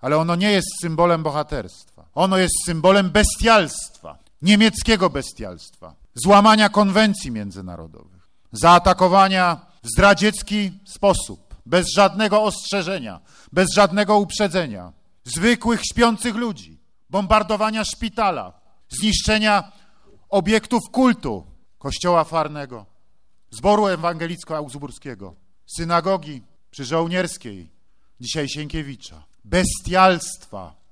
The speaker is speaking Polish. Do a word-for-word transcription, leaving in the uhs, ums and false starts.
ale ono nie jest symbolem bohaterstwa. Ono jest symbolem bestialstwa, niemieckiego bestialstwa, złamania konwencji międzynarodowych, zaatakowania w zdradziecki sposób, bez żadnego ostrzeżenia, bez żadnego uprzedzenia, zwykłych śpiących ludzi, bombardowania szpitala, zniszczenia obiektów kultu, kościoła Farnego, zboru ewangelicko-augsburskiego, synagogi przy Żołnierskiej, dzisiaj Sienkiewicza, bestialstwa,